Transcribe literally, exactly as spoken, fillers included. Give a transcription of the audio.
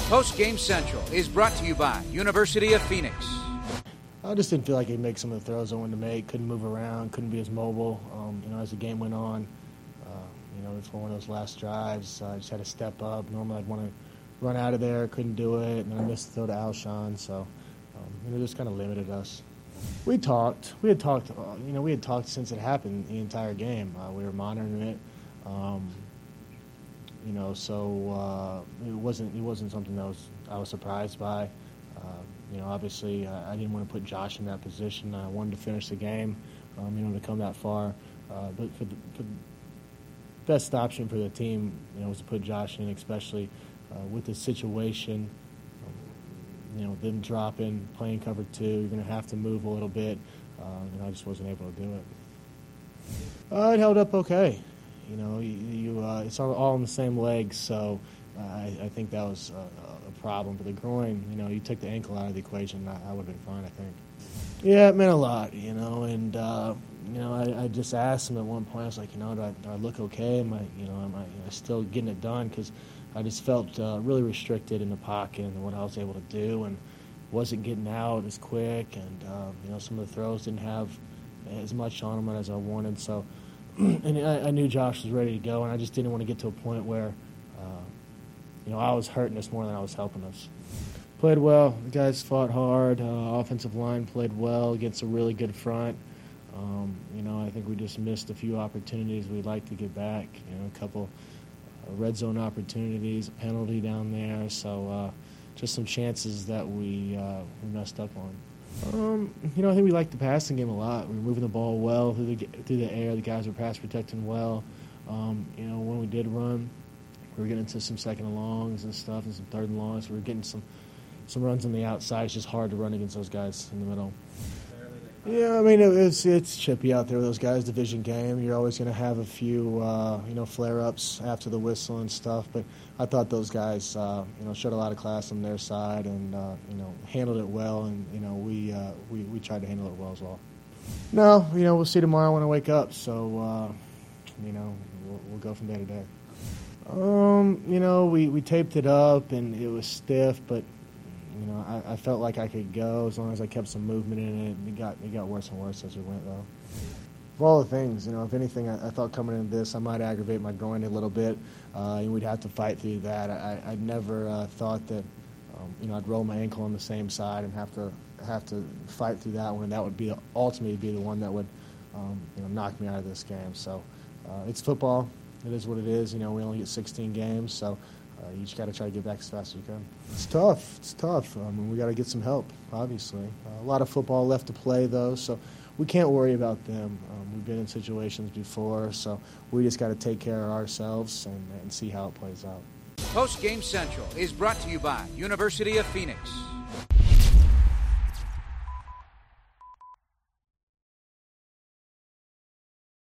Post Game Central is brought to you by University of Phoenix. I just didn't feel like he'd make some of the throws I wanted to make. Couldn't move around, couldn't be as mobile. Um, you know, as the game went on, uh, you know, it's one of those last drives. I uh, just had to step up. Normally I'd want to run out of there, couldn't do it, and then I missed the throw to Alshon. So, um, you know, just kind of limited us. We talked. We had talked. Uh, you know, we had talked since it happened the entire game. Uh, we were monitoring it. Um, you know, so uh, it wasn't. It wasn't something that was I was surprised by. Uh, you know, obviously, uh, I didn't want to put Josh in that position. I wanted to finish the game. Um, you know, to come that far. Uh, but for the, for the best option for the team, you know, was to put Josh in, especially uh, with the situation. You know, them dropping, playing cover two, you're going to have to move a little bit, uh, and I just wasn't able to do it. Uh, it held up okay. You know, you, you uh, it's all, all on the same legs, so uh, I, I think that was a, a problem. But the groin, you know, you took the ankle out of the equation, I, I would have been fine, I think. Yeah, it meant a lot, you know, and, uh, you know, I, I just asked him at one point, I was like, you know, do I, do I look okay? Am I, you know, am I you know, still getting it done? Because I just felt uh, really restricted in the pocket and what I was able to do, and wasn't getting out as quick, and uh, you know, some of the throws didn't have as much on them as I wanted. So, and I, I knew Josh was ready to go, and I just didn't want to get to a point where, uh, you know, I was hurting us more than I was helping us. Played well. The guys fought hard. Uh, offensive line played well against a really good front. Um, you know, I think we just missed a few opportunities we'd like to get back. You know, a couple red zone opportunities, a penalty down there, so uh, just some chances that we uh, we messed up on. Um, you know, I think we liked the passing game a lot. We were moving the ball well through the through the air. The guys were pass protecting well. Um, you know, when we did run, we were getting into some second and longs and stuff, and some third and longs. We were getting some some runs on the outside. It's just hard to run against those guys in the middle. Yeah, I mean, it's it's chippy out there with those guys, division game. You're always going to have a few, uh, you know, flare-ups after the whistle and stuff. But I thought those guys, uh, you know, showed a lot of class on their side and, uh, you know, handled it well. And, you know, we, uh, we we tried to handle it well as well. No, you know, we'll see tomorrow when I wake up. So, uh, you know, we'll, we'll go from day to day. Um, you know, we, we taped it up, and it was stiff, but you know, I, I felt like I could go as long as I kept some movement in it. It got it got worse and worse as we went, though. Of all the things, you know, if anything, I, I thought coming into this, I might aggravate my groin a little bit, uh, and we'd have to fight through that. I, I never uh, thought that, um, you know, I'd roll my ankle on the same side and have to have to fight through that one, and that would be ultimately be the one that would, um, you know, knock me out of this game. So uh, it's football. It is what it is. You know, we only get sixteen games, so. Uh, you just got to try to get back as fast as you can. It's tough. It's tough. I mean, we got to get some help, obviously. Uh, a lot of football left to play, though, so we can't worry about them. Um, we've been in situations before, so we just got to take care of ourselves and, and see how it plays out. Post Game Central is brought to you by University of Phoenix.